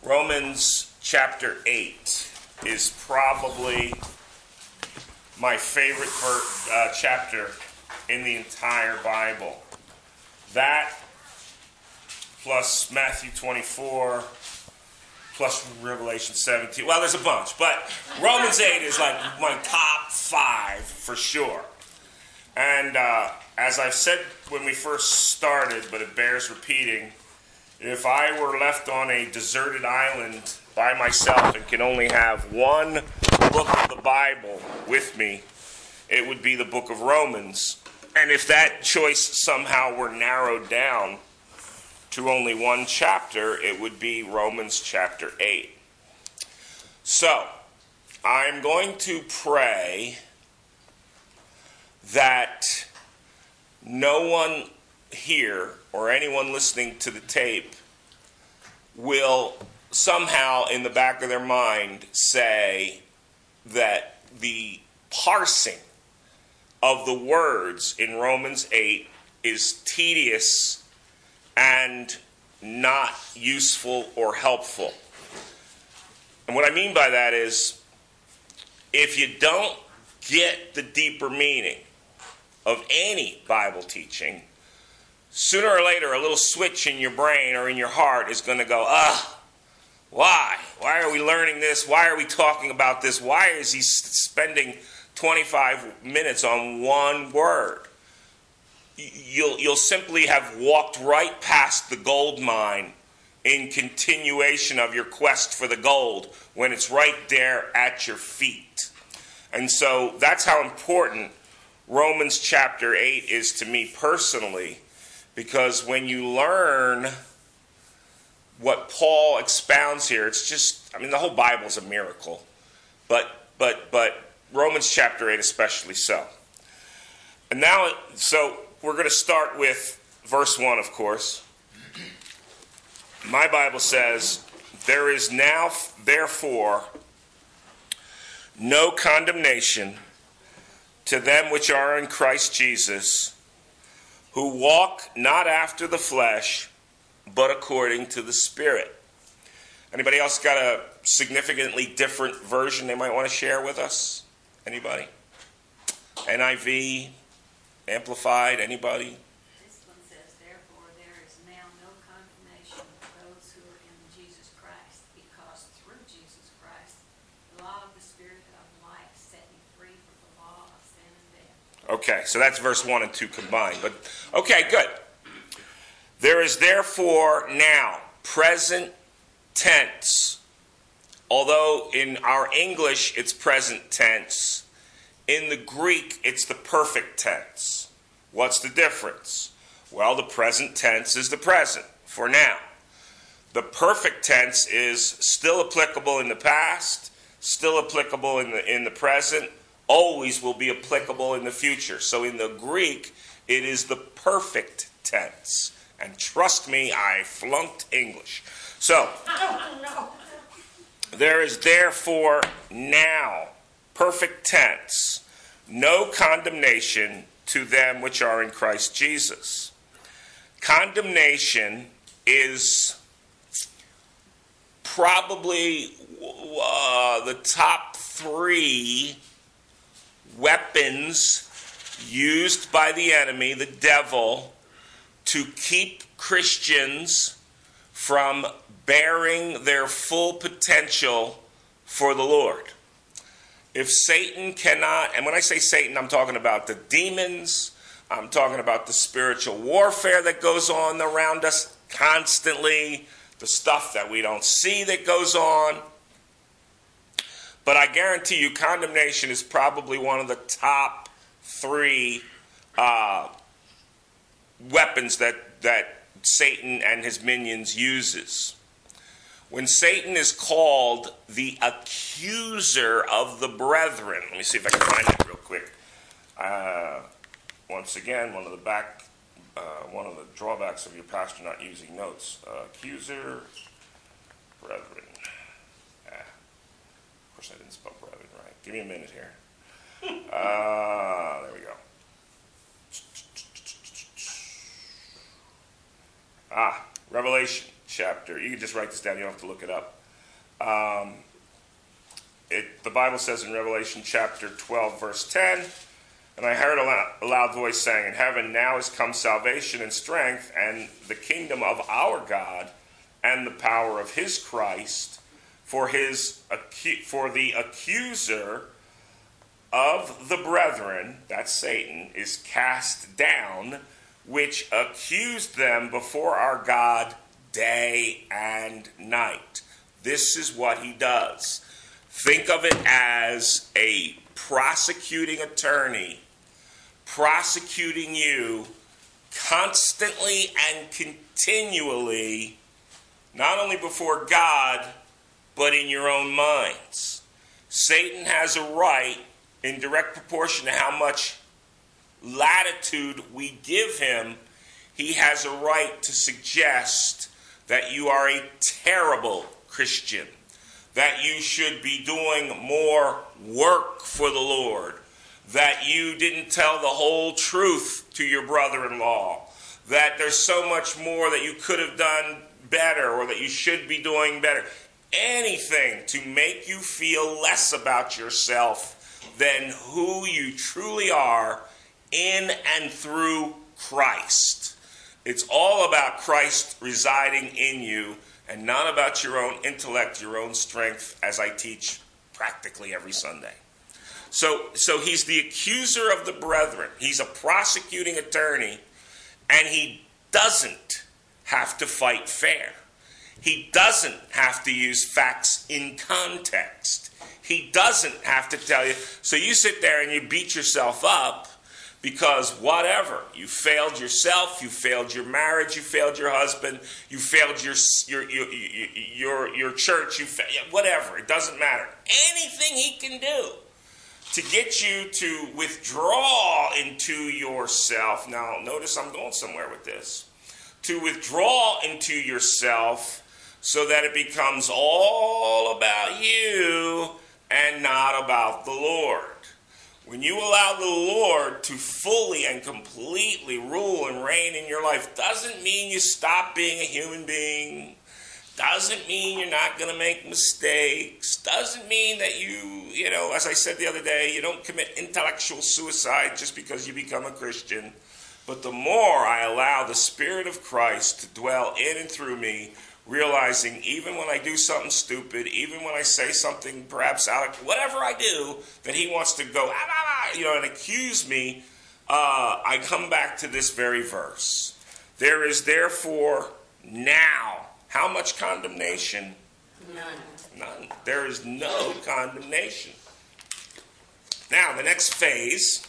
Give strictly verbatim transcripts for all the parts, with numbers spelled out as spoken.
Romans chapter eight is probably my favorite ver- uh, chapter in the entire Bible. That plus Matthew twenty-four plus Revelation seventeen. Well, there's a bunch, but Romans eight is like my top five for sure. And uh, as I've said when we first started, but it bears repeating, if I were left on a deserted island by myself and can only have one book of the Bible with me, it would be the book of Romans. And if that choice somehow were narrowed down to only one chapter, it would be Romans chapter eight. So, I'm going to pray that no one here or anyone listening to the tape will somehow in the back of their mind say that the parsing of the words in Romans eight is tedious and not useful or helpful. And what I mean by that is, if you don't get the deeper meaning of any Bible teaching, sooner or later a little switch in your brain or in your heart is going to go, ah, why? Why are we learning this? Why are we talking about this? Why is he spending twenty-five minutes on one word? You'll, you'll simply have walked right past the gold mine in continuation of your quest for the gold when it's right there at your feet. And so that's how important Romans chapter eight is to me personally, because when you learn what Paul expounds here, it's just, I mean, the whole Bible is a miracle, but but but Romans chapter eight especially so. And now, so we're going to start with verse one, of course. My Bible says, "There is now, therefore, no condemnation to them which are in Christ Jesus, who walk not after the flesh, but according to the Spirit." Anybody else got a significantly different version they might want to share with us? Anybody? N I V, Amplified, anybody? This one says, "Therefore there is now no condemnation for those who are in Jesus Christ, because through Jesus Christ, the law of the Spirit of life set me free from the law of sin and death." Okay, so that's verse one and two combined. But okay, good. There is therefore now, present tense. Although in our English it's present tense, in the Greek it's the perfect tense. What's the difference? Well, the present tense is the present, for now. The perfect tense is still applicable in the past, still applicable in the in the present, always will be applicable in the future. So in the Greek, it is the perfect tense. And trust me, I flunked English. So, there is therefore now, perfect tense, no condemnation to them which are in Christ Jesus. Condemnation is probably uh, the top three weapons used by the enemy, the devil, to keep Christians from bearing their full potential for the Lord. If Satan cannot, and when I say Satan, I'm talking about the demons, I'm talking about the spiritual warfare that goes on around us constantly, the stuff that we don't see that goes on. But I guarantee you, condemnation is probably one of the top three uh, weapons that, that Satan and his minions uses. When Satan is called the accuser of the brethren, let me see if I can find that real quick. Uh, once again, one of the back, uh, one of the drawbacks of your pastor not using notes. Uh, accuser, brethren. Ah, of course, I didn't spell brethren right. Give me a minute here. Uh, there we go. Ah, Revelation chapter. You can just write this down. You don't have to look it up. Um, it, the Bible says in Revelation chapter twelve, verse ten, and I heard a loud, a loud voice saying, in heaven now is come salvation and strength and the kingdom of our God and the power of his Christ, for his for the accuser of the brethren, that's Satan, is cast down, which accused them before our God day and night. This is what he does. Think of it as a prosecuting attorney prosecuting you constantly and continually, not only before God, but in your own minds. Satan has a right, in direct proportion to how much latitude we give him, he has a right to suggest that you are a terrible Christian, that you should be doing more work for the Lord, that you didn't tell the whole truth to your brother-in-law, that there's so much more that you could have done better or that you should be doing better. Anything to make you feel less about yourself than who you truly are in and through Christ. It's all about Christ residing in you and not about your own intellect, your own strength, as I teach practically every Sunday. So, so he's the accuser of the brethren. He's a prosecuting attorney, and he doesn't have to fight fair. He doesn't have to use facts in context. He doesn't have to tell you. So you sit there and you beat yourself up because whatever. You failed yourself, you failed your marriage, you failed your husband, you failed your your your your, your church, you failed, whatever. It doesn't matter. Anything he can do to get you to withdraw into yourself. Now, notice I'm going somewhere with this. To withdraw into yourself so that it becomes all about you and not about the Lord. When you allow the Lord to fully and completely rule and reign in your life, doesn't mean you stop being a human being. Doesn't mean you're not going to make mistakes. Doesn't mean that you, you know, as I said the other day, you don't commit intellectual suicide just because you become a Christian. But the more I allow the Spirit of Christ to dwell in and through me, realizing even when I do something stupid, even when I say something perhaps out of whatever I do, that he wants to go, ah, ah, ah, you know, and accuse me, uh, I come back to this very verse. There is therefore now, how much condemnation? None. None. There is no condemnation. Now, the next phase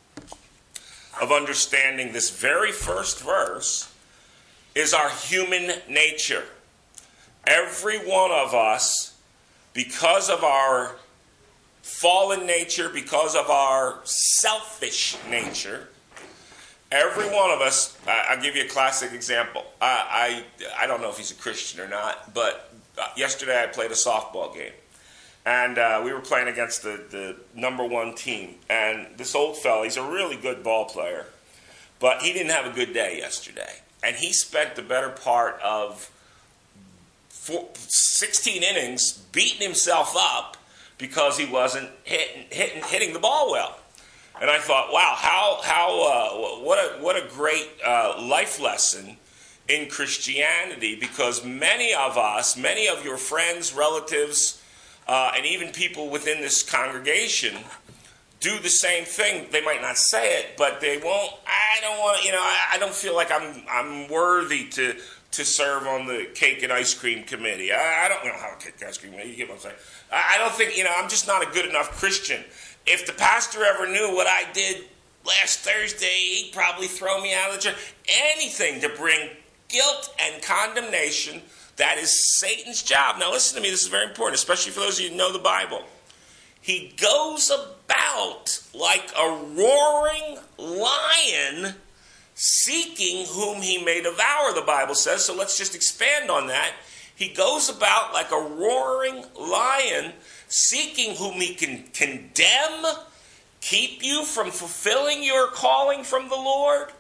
of understanding this very first verse is our human nature. Every one of us, because of our fallen nature, because of our selfish nature, every one of us, I'll give you a classic example. I, I, I don't know if he's a Christian or not, but yesterday I played a softball game. And uh, we were playing against the, the number one team. And this old fella, he's a really good ball player, but he didn't have a good day yesterday. And he spent the better part of four, sixteen innings beating himself up because he wasn't hitting, hitting, hitting the ball well. And I thought, wow, how how uh, what a what a great uh, life lesson in Christianity, because many of us, many of your friends, relatives, uh, and even people within this congregation do the same thing. They might not say it, but they won't. I don't want, you know, I, I don't feel like I'm I'm worthy to to serve on the cake and ice cream committee. I, I don't know how a cake and ice cream committee. You get what I'm saying? I, I don't think, you know, I'm just not a good enough Christian. If the pastor ever knew what I did last Thursday, he'd probably throw me out of the church. Anything to bring guilt and condemnation, that is Satan's job. Now listen to me, this is very important, especially for those of you who know the Bible. He goes about like a roaring lion, seeking whom he may devour, the Bible says. So let's just expand on that. He goes about like a roaring lion, seeking whom he can condemn, keep you from fulfilling your calling from the Lord,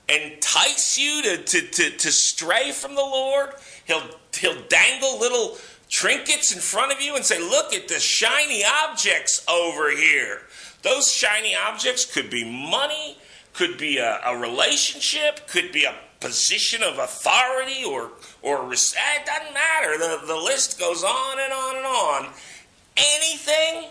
entice you to, to, to, to stray from the Lord. He'll, he'll dangle little trinkets in front of you and say, look at the shiny objects over here. Those shiny objects could be money, could be a, a relationship, could be a position of authority, or, or it doesn't matter. The, the list goes on and on and on. Anything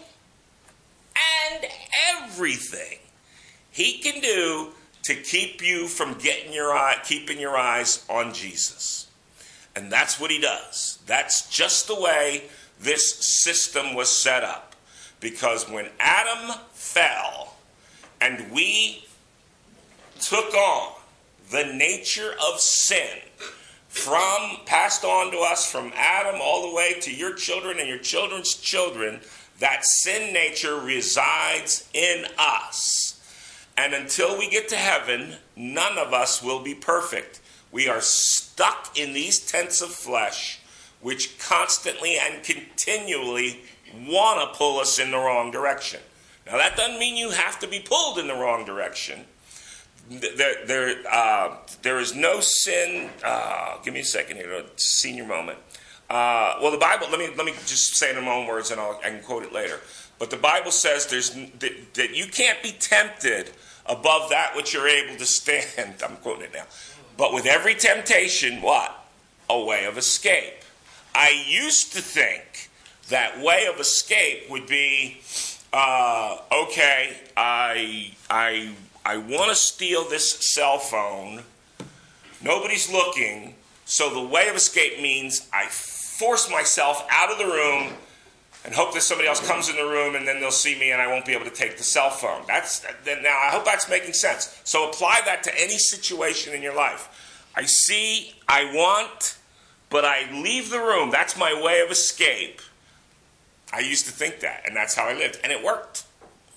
and everything he can do to keep you from getting your eye, keeping your eyes on Jesus. And that's what he does. That's just the way this system was set up. Because when Adam fell and we took on the nature of sin, from passed on to us from Adam all the way to your children and your children's children, that sin nature resides in us. And until we get to heaven, none of us will be perfect. We are stuck in these tents of flesh, which constantly and continually want to pull us in the wrong direction. Now, that doesn't mean you have to be pulled in the wrong direction. There, there, uh, there is no sin. Uh, give me a second here, a senior moment. Uh, well, the Bible. Let me let me just say it in my own words, and I'll, I can quote it later. But the Bible says there's that, that you can't be tempted above that which you're able to stand. I'm quoting it now. But with every temptation, what? A way of escape. I used to think that way of escape would be, uh, okay, I I I want to steal this cell phone. Nobody's looking, so the way of escape means I force myself out of the room and hope that somebody else comes in the room, and then they'll see me and I won't be able to take the cell phone. That's now, I hope that's making sense. So apply that to any situation in your life. I see, I want, but I leave the room. That's my way of escape. I used to think that, and that's how I lived. And it worked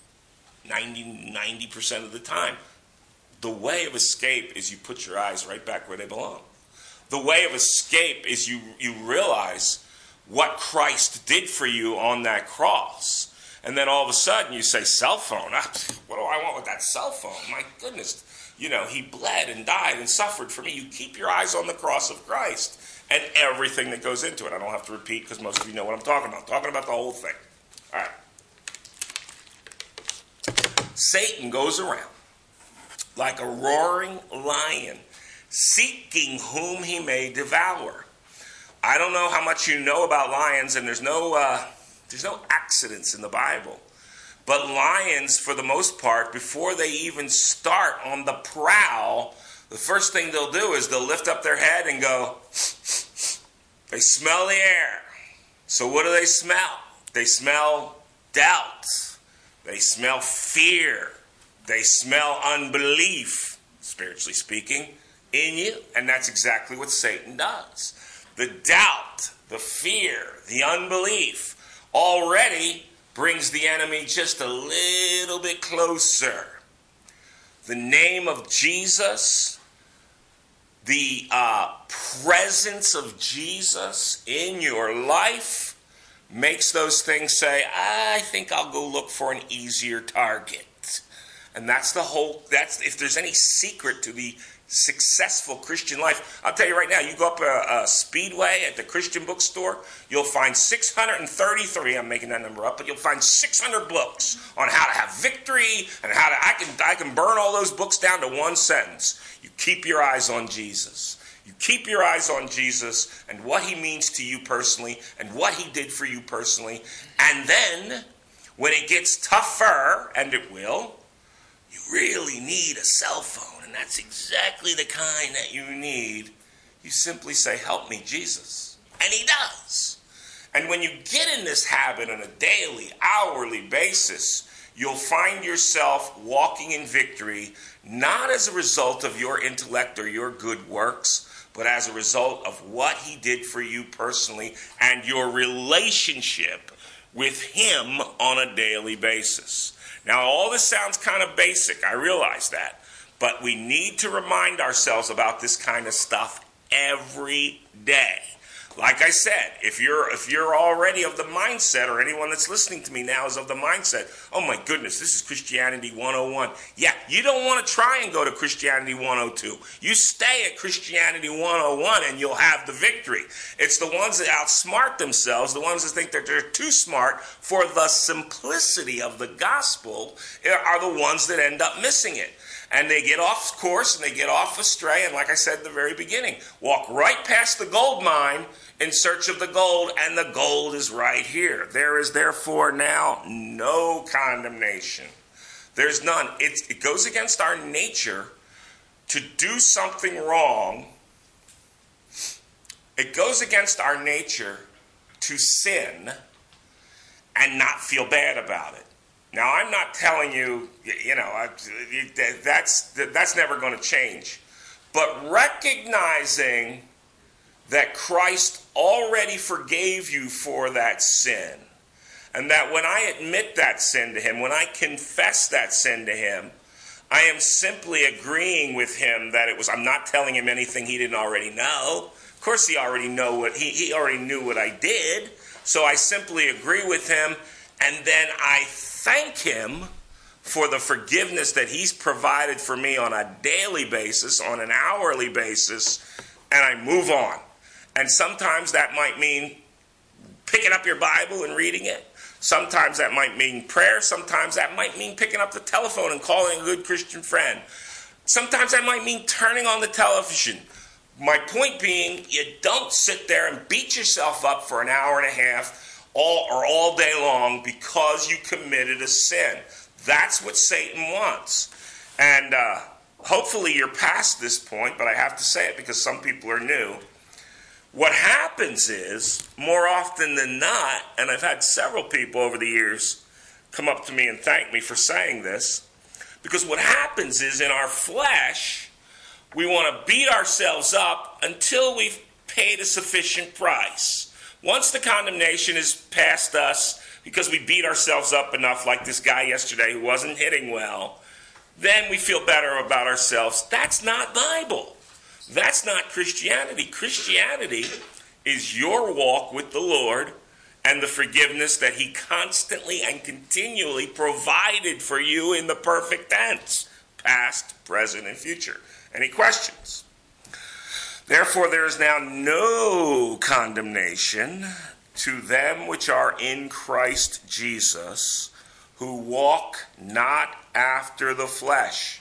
ninety percent of the time. The way of escape is you put your eyes right back where they belong. The way of escape is you, you realize what Christ did for you on that cross. And then all of a sudden you say, cell phone? What do I want with that cell phone? My goodness. You know, he bled and died and suffered for me. You keep your eyes on the cross of Christ and everything that goes into it. I don't have to repeat because most of you know what I'm talking about. I'm talking about the whole thing. All right. Satan goes around like a roaring lion, seeking whom he may devour. I don't know how much you know about lions, and there's no uh, there's no accidents in the Bible. But lions, for the most part, before they even start on the prowl, the first thing they'll do is they'll lift up their head and go, they smell the air. So what do they smell? They smell doubt. They smell fear. They smell unbelief, spiritually speaking, in you. And that's exactly what Satan does. The doubt, the fear, the unbelief already brings the enemy just a little bit closer. The name of Jesus, the uh, presence of Jesus in your life makes those things say, I think I'll go look for an easier target. And that's the whole, that's if there's any secret to the successful Christian life. I'll tell you right now, you go up a, a Speedway at the Christian bookstore, you'll find six hundred thirty-three, I'm making that number up, but you'll find six hundred books on how to have victory and how to, I can, I can burn all those books down to one sentence. You keep your eyes on Jesus. You keep your eyes on Jesus and what he means to you personally and what he did for you personally. And then, when it gets tougher, and it will, you really need a cell phone, and that's exactly the kind that you need. You simply say, help me, Jesus. And he does. And when you get in this habit on a daily, hourly basis, you'll find yourself walking in victory, not as a result of your intellect or your good works, but as a result of what he did for you personally and your relationship with him on a daily basis. Now, all this sounds kind of basic, I realize that, but we need to remind ourselves about this kind of stuff every day. Like I said, if you're if you're already of the mindset, or anyone that's listening to me now is of the mindset, oh my goodness, this is Christianity one oh one. Yeah, You don't want to try and go to Christianity one oh two. You stay at Christianity one oh one and you'll have the victory. It's the ones that outsmart themselves, the ones that think that they're too smart for the simplicity of the gospel, are the ones that end up missing it. And they get off course and they get off astray. And like I said at the very beginning, walk right past the gold mine in search of the gold, and the gold is right here. There is therefore now no condemnation. There's none. It, it goes against our nature to do something wrong. It goes against our nature to sin and not feel bad about it. Now, I'm not telling you, you know, I, that's, that's never going to change. But recognizing that Christ already forgave you for that sin, and that when I admit that sin to him, when I confess that sin to him, I am simply agreeing with him that it was, I'm not telling him anything he didn't already know. Of course he already know what he, he already knew what I did. So I simply agree with him, and then I thank him for the forgiveness that he's provided for me on a daily basis, on an hourly basis, and I move on. And sometimes that might mean picking up your Bible and reading it. Sometimes that might mean prayer. Sometimes that might mean picking up the telephone and calling a good Christian friend. Sometimes that might mean turning on the television. My point being, you don't sit there and beat yourself up for an hour and a half all or all day long because you committed a sin. That's what Satan wants. And uh, hopefully you're past this point, but I have to say it because some people are new. What happens is, more often than not, and I've had several people over the years come up to me and thank me for saying this, because what happens is in our flesh, we want to beat ourselves up until we've paid a sufficient price. Once the condemnation is past us, because we beat ourselves up enough, like this guy yesterday who wasn't hitting well, then we feel better about ourselves. That's not Bible. That's not Christianity. Christianity is your walk with the Lord and the forgiveness that he constantly and continually provided for you in the perfect tense, past, present, and future. Any questions? Therefore, there is now no condemnation to them which are in Christ Jesus, who walk not after the flesh.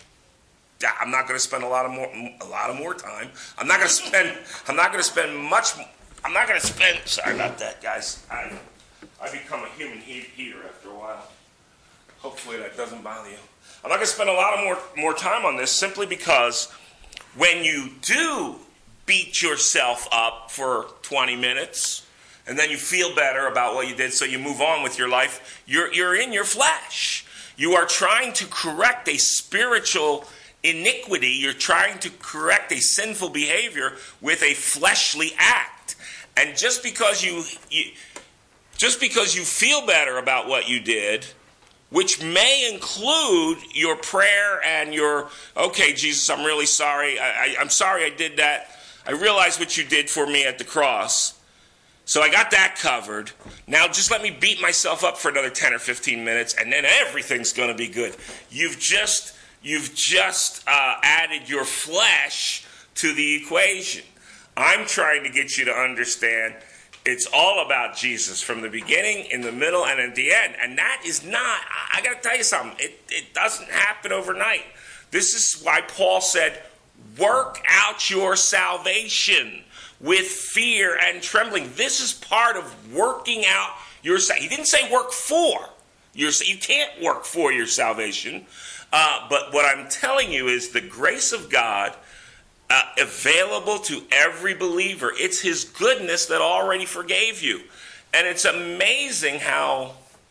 I'm not going to spend a lot of more, a lot of more time. I'm not going to spend. I'm not going to spend much. I'm not going to spend. Sorry about that, guys. I, I become a human heater after a while. Hopefully that doesn't bother you. I'm not going to spend a lot of more more time on this simply because when you do beat yourself up for twenty minutes and then you feel better about what you did, so you move on with your life, you're you're in your flesh. You are trying to correct a spiritual iniquity. You're trying to correct a sinful behavior with a fleshly act. And just because you, you just because you feel better about what you did, which may include your prayer and your, okay, Jesus, I'm really sorry. I, I, I'm sorry I did that. I realize what you did for me at the cross. So I got that covered. Now just let me beat myself up for another ten or fifteen minutes, and then everything's going to be good. You've just You've just uh, added your flesh to the equation. I'm trying to get you to understand it's all about Jesus from the beginning, in the middle, and at the end. And that is not, I got to tell you something, it, it doesn't happen overnight. This is why Paul said, work out your salvation with fear and trembling. This is part of working out your salvation. He didn't say work for your, you can't work for your salvation. Uh, but what I'm telling you is the grace of God uh, available to every believer. It's his goodness that already forgave you. And it's amazing how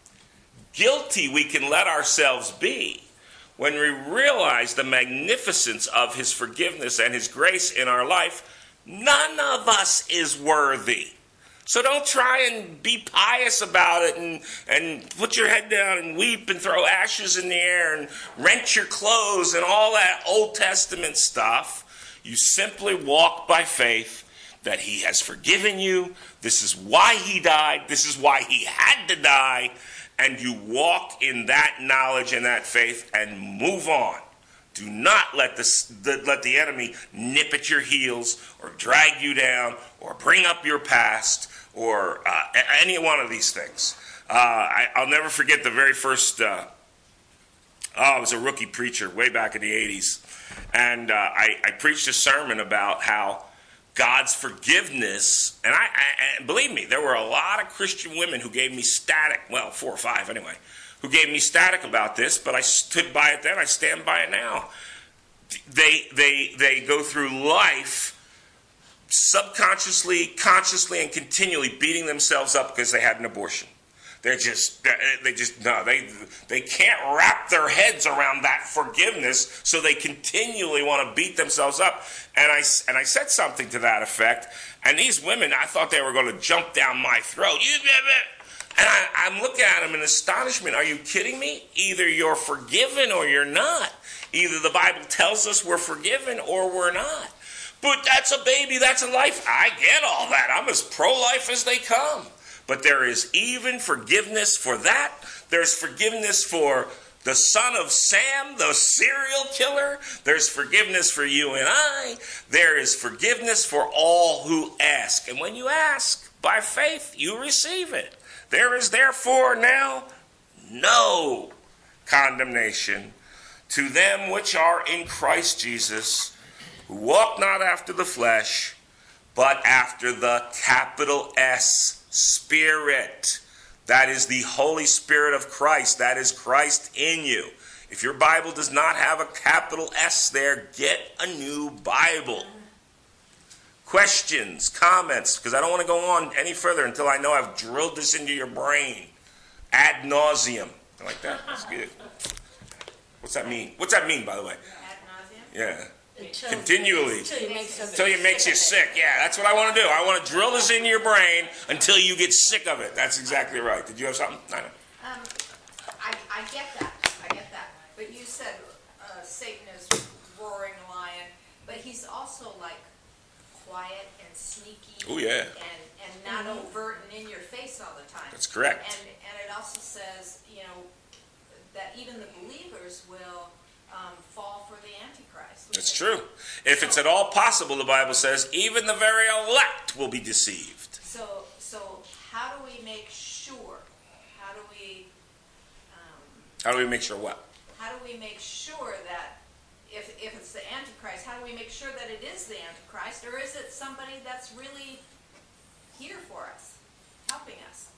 guilty we can let ourselves be when we realize the magnificence of his forgiveness and his grace in our life. None of us is worthy. So don't try and be pious about it and, and put your head down and weep and throw ashes in the air and rent your clothes and all that Old Testament stuff. You simply walk by faith that he has forgiven you. This is why he died. This is why he had to die. And you walk in that knowledge and that faith and move on. Do not let the, the let the enemy nip at your heels or drag you down or bring up your past or uh, any one of these things. Uh, I, I'll never forget the very first. Uh, oh, I was a rookie preacher way back in the eighties, and uh, I, I preached a sermon about how God's forgiveness, and I, I and believe me, there were a lot of Christian women who gave me static. Well, four or five anyway. Who gave me static about this, but I stood by it then, I stand by it now. They they they go through life subconsciously, consciously, and continually beating themselves up because they had an abortion. They're just they just no, they they can't wrap their heads around that forgiveness, so they continually want to beat themselves up. And I and I said something to that effect, and these women, I thought they were going to jump down my throat. You And I, I'm looking at them in astonishment. Are you kidding me? Either you're forgiven or you're not. Either the Bible tells us we're forgiven or we're not. But that's a baby, that's a life. I get all that. I'm as pro-life as they come. But there is even forgiveness for that. There's forgiveness for the son of Sam, the serial killer. There's forgiveness for you and I. There is forgiveness for all who ask. And when you ask by faith, you receive it. There is therefore now no condemnation to them which are in Christ Jesus, who walk not after the flesh, but after the capital S Spirit. That is the Holy Spirit of Christ. That is Christ in you. If your Bible does not have a capital S there, get a new Bible. Questions, comments, because I don't want to go on any further until I know I've drilled this into your brain. Ad nauseum. I like that? That's good. What's that mean? What's that mean, by the way? Ad nauseum? Yeah. Until, Continually. Until it makes, Until it makes you sick. Yeah, that's what I want to do. I want to drill this into your brain until you get sick of it. That's exactly right. Did you have something? I know. Um, I, I get that. I get that. But you said uh, Satan is roaring lion, but he's also like quiet and sneaky. Oh, yeah. And, and not mm-hmm. overt and in your face all the time. That's correct. And, and it also says, you know, that even the believers will um, fall for the Antichrist. That's true. If it's at all possible, the Bible says, even the very elect will be deceived. So, so how do we make sure? How do we? Um, How do we make sure what? How do we make sure that if if it's the Antichrist, how do we make sure that it is the Antichrist, or is it somebody that's really here for us, helping us?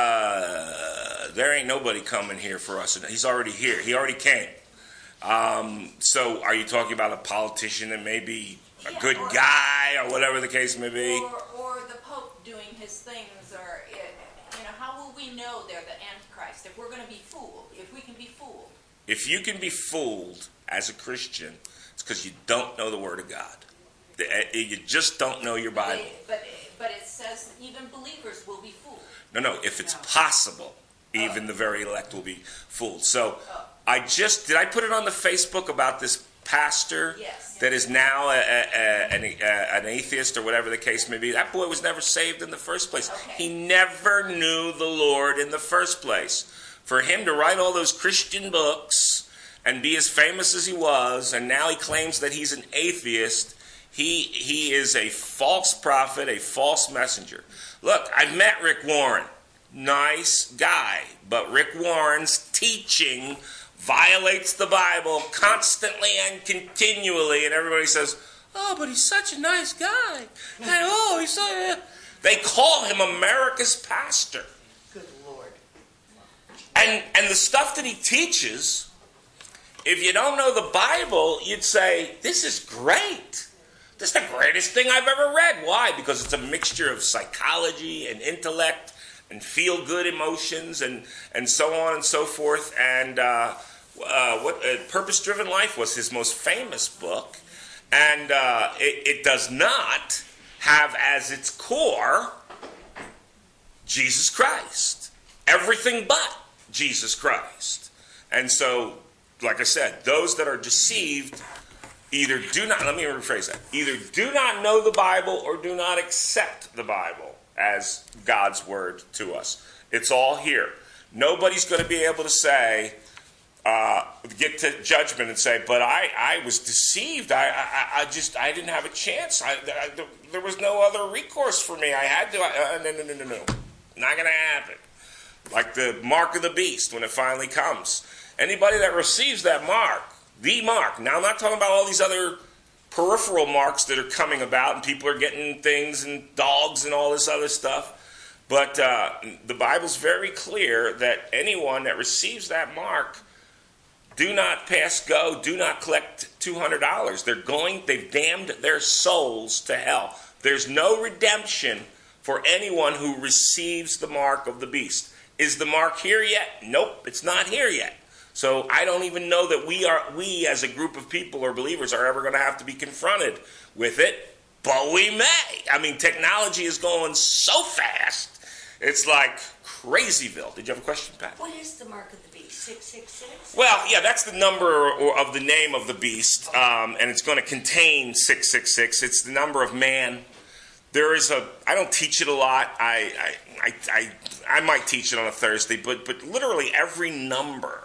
Uh, there ain't nobody coming here for us. He's already here. He already came. Um, so are you talking about a politician that may be a yeah, good or, guy or whatever the case may be? Or, or the Pope doing his things, or, you know, how will we know they're the Antichrist if we're going to be fooled, if we can be fooled? If you can be fooled as a Christian, it's because you don't know the Word of God. You just don't know your Bible. But, but it says even believers will be fooled. No, no, if it's possible, even oh. the very elect will be fooled. So oh. I just, did I put it on the Facebook about this pastor yes. that is now a, a, a, an, a, an atheist or whatever the case may be? That boy was never saved in the first place. Okay. He never knew the Lord in the first place. For him to write all those Christian books and be as famous as he was, and now he claims that he's an atheist, he he is a false prophet, a false messenger. Look, I've met Rick Warren. Nice guy. But Rick Warren's teaching violates the Bible constantly and continually. And everybody says, oh, but he's such a nice guy. And, oh, he's so... They call him America's pastor. Good Lord. And, and the stuff that he teaches, if you don't know the Bible, you'd say, this is great. This is the greatest thing I've ever read. Why? Because it's a mixture of psychology and intellect and feel-good emotions and, and so on and so forth. And uh, uh, what uh, Purpose-Driven Life was his most famous book. And uh, it, it does not have as its core Jesus Christ. Everything but Jesus Christ. And so, like I said, those that are deceived either do not, let me rephrase that, either do not know the Bible or do not accept the Bible as God's word to us. It's all here. Nobody's going to be able to say, uh, get to judgment and say, but I, I was deceived. I, I, I just, I didn't have a chance. I, I, there was no other recourse for me. I had to, uh, no, no, no, no, no. Not going to happen. Like the mark of the beast when it finally comes. Anybody that receives that mark, the mark. Now, I'm not talking about all these other peripheral marks that are coming about and people are getting things and dogs and all this other stuff. But uh, the Bible's very clear that anyone that receives that mark, do not pass go, do not collect two hundred dollars. They're going, they've damned their souls to hell. There's no redemption for anyone who receives the mark of the beast. Is the mark here yet? Nope, it's not here yet. So I don't even know that we are, we as a group of people or believers are ever going to have to be confronted with it, but we may. I mean, technology is going so fast. It's like crazyville. Did you have a question, Pat? What is the mark of the beast? six six six? Well, yeah, that's the number or of the name of the beast, um, and it's going to contain six six six. It's the number of man. There is a, I don't teach it a lot. I, I, I, I, I might teach it on a Thursday, but, but literally every number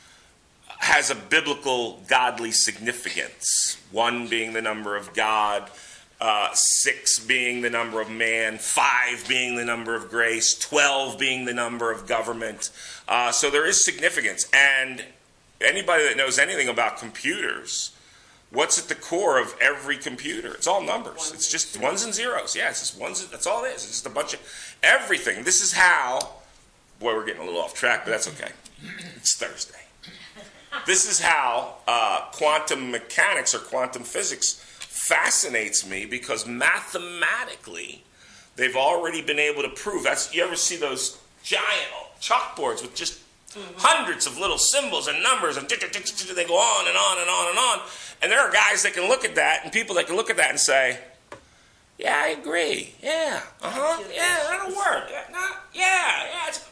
has a biblical, godly significance. One being the number of God, uh, six being the number of man, five being the number of grace, twelve being the number of government. Uh, so there is significance. And anybody that knows anything about computers, what's at the core of every computer? It's all numbers. It's just ones and zeros. Yeah, it's just ones. That's all it is. It's just a bunch of everything. This is how, boy, we're getting a little off track, but that's okay. It's Thursday. This is how uh, quantum mechanics or quantum physics fascinates me, because mathematically they've already been able to prove. That's, you ever see those giant chalkboards with just mm-hmm. hundreds of little symbols and numbers, and they go on and on and on and on. And there are guys that can look at that, and people that can look at that and say, yeah, I agree. Yeah, uh-huh, yeah, that'll work. Yeah, no, yeah, yeah, it's...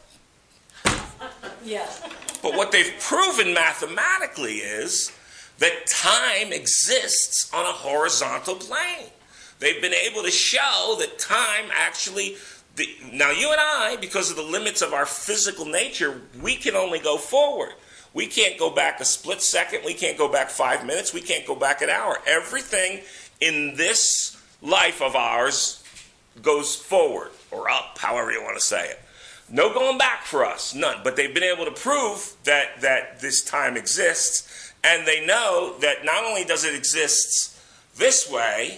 Yeah. But what they've proven mathematically is that time exists on a horizontal plane. They've been able to show that time actually... The, now, you and I, because of the limits of our physical nature, we can only go forward. We can't go back a split second. We can't go back five minutes. We can't go back an hour. Everything in this life of ours goes forward or up, however you want to say it. No going back for us, none. But they've been able to prove that, that this time exists, and they know that not only does it exist this way,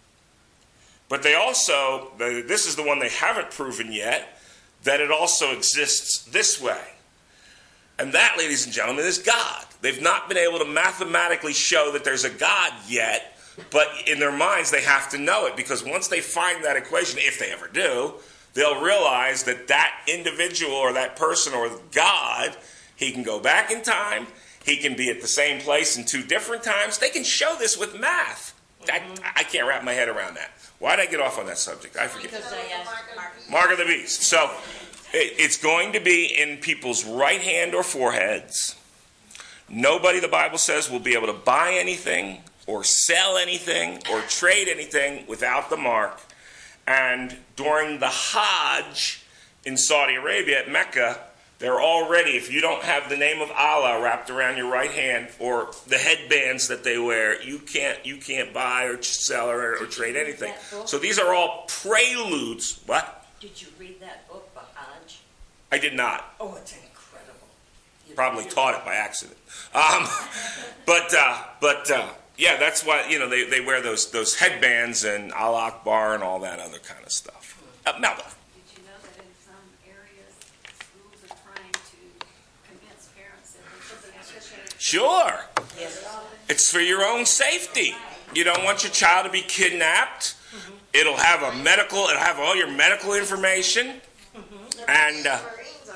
but they also, this is the one they haven't proven yet, that it also exists this way. And that, ladies and gentlemen, is God. They've not been able to mathematically show that there's a God yet, but in their minds they have to know it, because once they find that equation, if they ever do, they'll realize that that individual or that person or God, he can go back in time, he can be at the same place in two different times. They can show this with math. That, I can't wrap my head around that. Why did I get off on that subject? I forget. Because I asked Mark. Mark of the beast. So it, it's going to be in people's right hand or foreheads. Nobody, the Bible says, will be able to buy anything or sell anything or trade anything without the mark. And during the Hajj in Saudi Arabia at Mecca, they're already, if you don't have the name of Allah wrapped around your right hand or the headbands that they wear, you can't you can't buy or sell or, or trade anything. So these are all preludes. What? Did you read that book, Bahaj? I did not. Oh, it's incredible. You Probably taught it by accident. Um, but uh, but uh, yeah, that's why, you know, they, they wear those those headbands and Al Akbar and all that other kind of stuff. Uh, Melba. Did you know that in some areas, schools are trying to convince parents that they should be associated? Sure. Yes. It's for your own safety. You don't want your child to be kidnapped. Mm-hmm. It'll have a medical, it'll have all your medical information. Mm-hmm. And uh,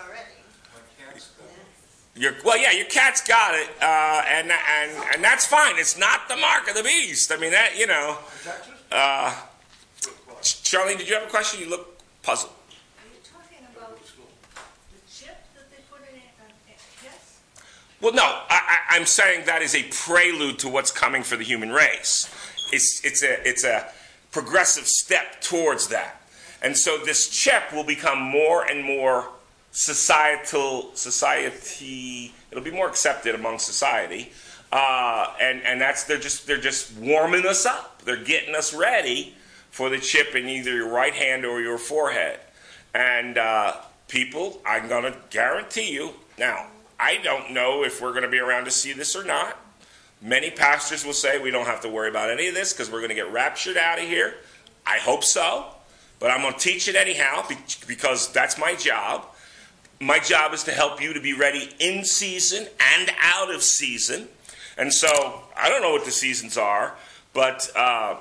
your, well, yeah, your cat's got it, uh, and and and that's fine. It's not the mark of the beast. I mean, that, you know. Uh, Charlene, did you have a question? You look puzzled. Are you talking about the chip that they put in it? Yes. Well, no, I, I, I'm saying that is a prelude to what's coming for the human race. It's it's a it's a progressive step towards that, and so this chip will become more and more societal society. It'll be more accepted among society, uh, and and that's they're just they're just warming us up. They're getting us ready for the chip in either your right hand or your forehead. And uh, people, I'm going to guarantee you. Now, I don't know if we're going to be around to see this or not. Many pastors will say we don't have to worry about any of this because we're going to get raptured out of here. I hope so. But I'm going to teach it anyhow because that's my job. My job is to help you to be ready in season and out of season. And so I don't know what the seasons are, but uh,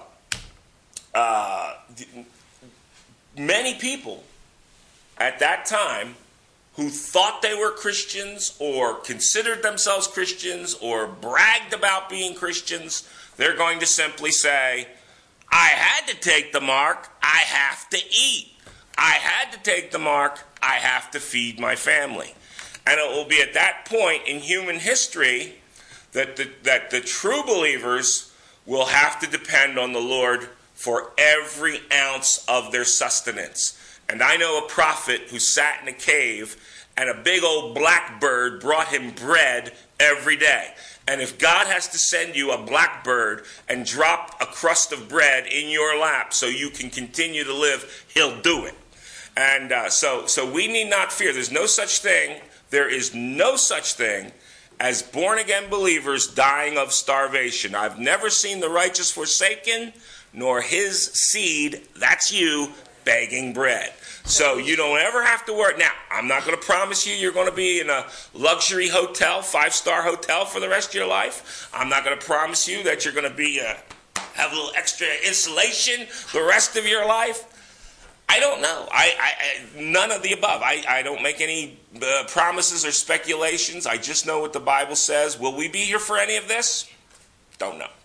uh, many people at that time who thought they were Christians or considered themselves Christians or bragged about being Christians, they're going to simply say, I had to take the mark, I have to eat. I had to take the mark, I have to feed my family. And it will be at that point in human history that the, that the true believers will have to depend on the Lord for every ounce of their sustenance. And I know a prophet who sat in a cave and a big old blackbird brought him bread every day. And if God has to send you a blackbird and drop a crust of bread in your lap so you can continue to live, he'll do it. And uh, so, so we need not fear. There's no such thing. There is no such thing as born-again believers dying of starvation. I've never seen the righteous forsaken, nor his seed, that's you, begging bread. So you don't ever have to worry. Now, I'm not going to promise you you're going to be in a luxury hotel, five-star hotel for the rest of your life. I'm not going to promise you that you're going to be uh, have a little extra insulation the rest of your life. I don't know. I, I, I none of the above. I, I don't make any uh, promises or speculations. I just know what the Bible says. Will we be here for any of this? Don't know.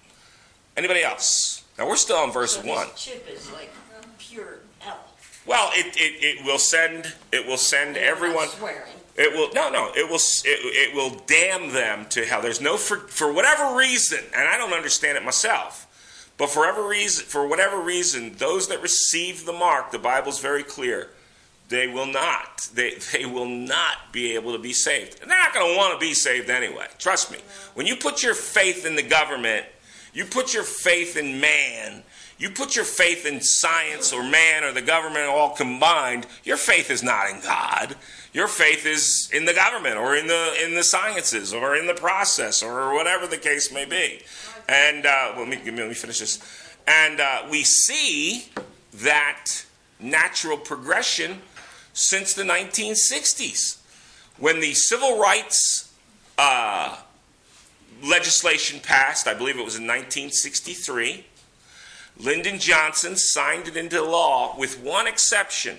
Anybody else? Now we're still on verse so one. This chip is like pure hell. Well, it, it, it will send it will send I'm everyone. not swearing. It will no no it will it, it will damn them to hell. There's no for for whatever reason, and I don't understand it myself. But for whatever reason, for whatever reason, those that receive the mark, the Bible's very clear, they will not. They they will not be able to be saved. And they're not going to want to be saved anyway. Trust me. When you put your faith in the government, you put your faith in man, you put your faith in science or man or the government all combined, your faith is not in God. Your faith is in the government or in the in the sciences or in the process or whatever the case may be. And uh, well, let, me, let me finish this. And uh, we see that natural progression since the nineteen sixties. When the civil rights uh, legislation passed, I believe it was in nineteen sixty-three, Lyndon Johnson signed it into law with one exception.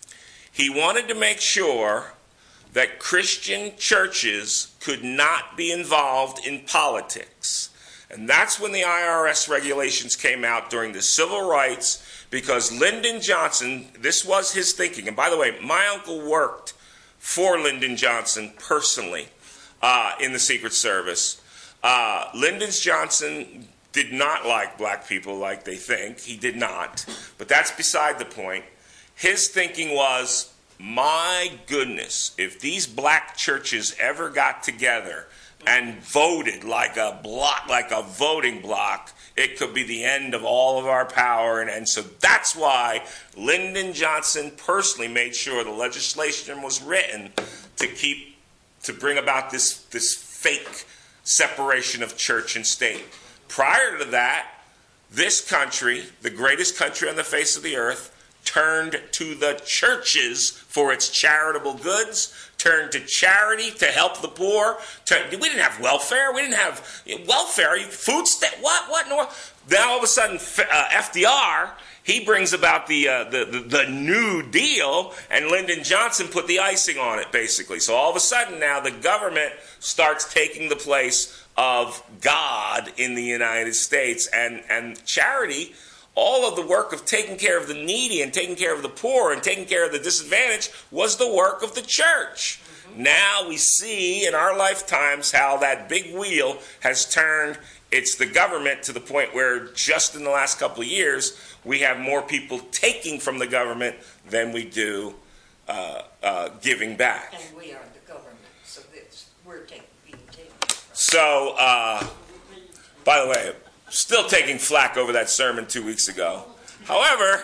He wanted to make sure that Christian churches could not be involved in politics. And that's when the I R S regulations came out during the civil rights, because Lyndon Johnson, this was his thinking. And by the way, my uncle worked for Lyndon Johnson personally uh, in the Secret Service. Uh, Lyndon Johnson did not like black people like they think. He did not. But that's beside the point. His thinking was, my goodness, if these black churches ever got together and voted like a block, like a voting block, it could be the end of all of our power. And, and so that's why Lyndon Johnson personally made sure the legislation was written to keep, to bring about this, this fake separation of church and state. Prior to that, this country, the greatest country on the face of the earth, turned to the churches for its charitable goods, turned to charity to help the poor. We didn't have welfare. We didn't have welfare. Food stamp. What? What? No. Then all of a sudden, uh, F D R, he brings about the, uh, the, the the New Deal, and Lyndon Johnson put the icing on it, basically. So all of a sudden now the government starts taking the place of God in the United States, and and charity. All of the work of taking care of the needy and taking care of the poor and taking care of the disadvantaged was the work of the church. Mm-hmm. Now we see in our lifetimes how that big wheel has turned. It's the government to the point where just in the last couple of years, we have more people taking from the government than we do uh, uh, giving back. And we are the government, so this, we're taking, being taken. So, uh, by the way, still taking flack over that sermon two weeks ago. However,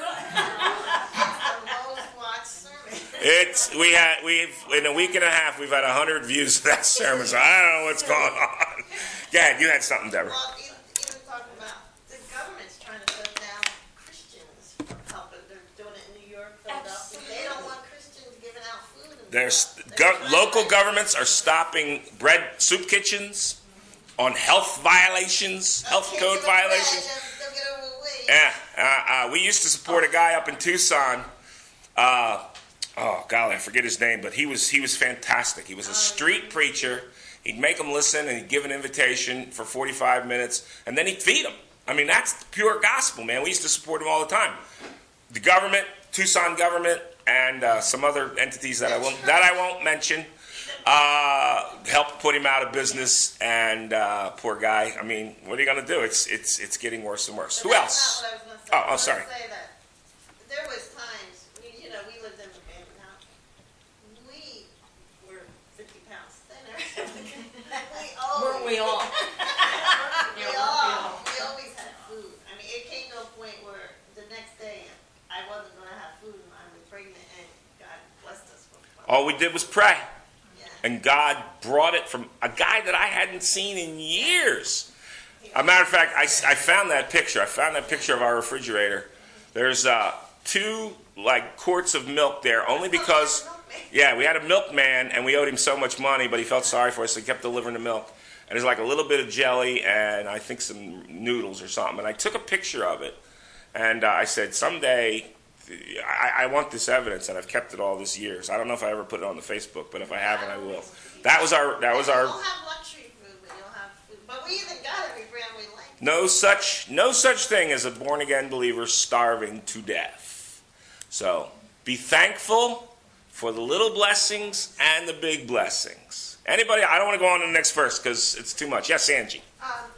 it's we had we've in a week and a half we've had a hundred views of that sermon. So I don't know what's going on. Go ahead, you had something, Deborah. Well, even, even talking about the government's trying to shut down Christians from helping. They're doing it in New York, Philadelphia. They don't want Christians giving out food. And There's stuff. go, They're trying local to- governments are stopping bread soup kitchens on health violations, health Okay, code give them bread, violations. they'll- they'll get over the way. Yeah, uh, uh, we used to support a guy up in Tucson. Uh, oh golly, I forget his name, but he was he was fantastic. He was a street preacher. He'd make them listen, and he'd give an invitation for forty-five minutes, and then he'd feed them. I mean, that's pure gospel, man. We used to support him all the time. The government, Tucson government, and uh, some other entities that I won't that I won't mention, uh, helped put him out of business. And uh, poor guy. I mean, what are you going to do? It's it's it's getting worse and worse. But Who that's else? not what I was gonna say. Oh, I oh, was sorry. gonna say that there was times, we- you know, we lived in abandoned house. We were fifty pounds thinner. We always. Weren't we all? We Yeah, all, we always had food. I mean, it came to a point where the next day I wasn't gonna have food and I was pregnant and God blessed us with food. All we did was pray. Yeah. And God brought it from a guy that I hadn't seen in years. As a matter of fact, I, I found that picture. I found that picture of our refrigerator. There's uh, two like quarts of milk there, only because, yeah, we had a milkman and we owed him so much money, but he felt sorry for us, so he kept delivering the milk. And there's like a little bit of jelly and I think some noodles or something. And I took a picture of it, and uh, I said, someday I, I want this evidence, and I've kept it all these years. I don't know if I ever put it on the Facebook, but if I haven't, I will. That was our. That was You our. don't have luxury food, but you'll have food. But we even got every brand we liked. No such. No such thing as a born again believer starving to death. So be thankful for the little blessings and the big blessings. Anybody? I don't want to go on to the next verse because it's too much. Yes, Angie. Um,